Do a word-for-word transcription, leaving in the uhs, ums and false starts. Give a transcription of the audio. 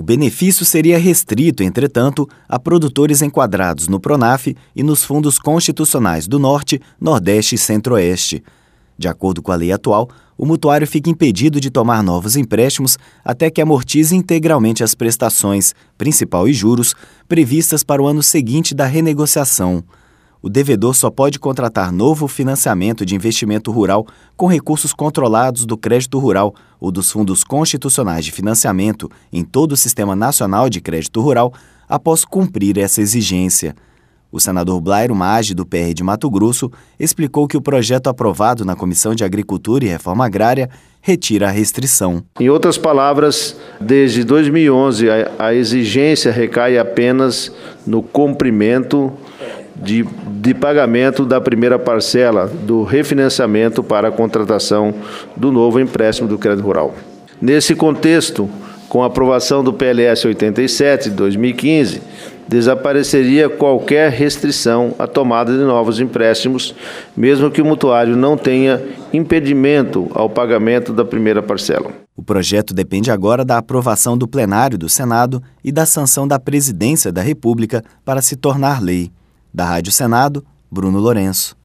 benefício seria restrito, entretanto, a produtores enquadrados no Pronaf e nos fundos constitucionais do Norte, Nordeste e Centro-Oeste. De acordo com a lei atual, o mutuário fica impedido de tomar novos empréstimos até que amortize integralmente as prestações, principal e juros, previstas para o ano seguinte da renegociação. O devedor só pode contratar novo financiamento de investimento rural com recursos controlados do crédito rural ou dos fundos constitucionais de financiamento em todo o Sistema Nacional de Crédito Rural após cumprir essa exigência. O senador Blairo Maggi, do P R de Mato Grosso, explicou que o projeto aprovado na Comissão de Agricultura e Reforma Agrária retira a restrição. Em outras palavras, desde dois mil e onze, a, a exigência recai apenas no cumprimento de, de pagamento da primeira parcela do refinanciamento para a contratação do novo empréstimo do crédito rural. Nesse contexto, com a aprovação do P L S oitenta e sete de dois mil e quinze, desapareceria qualquer restrição à tomada de novos empréstimos, mesmo que o mutuário não tenha impedimento ao pagamento da primeira parcela. O projeto depende agora da aprovação do plenário do Senado e da sanção da Presidência da República para se tornar lei. Da Rádio Senado, Bruno Lourenço.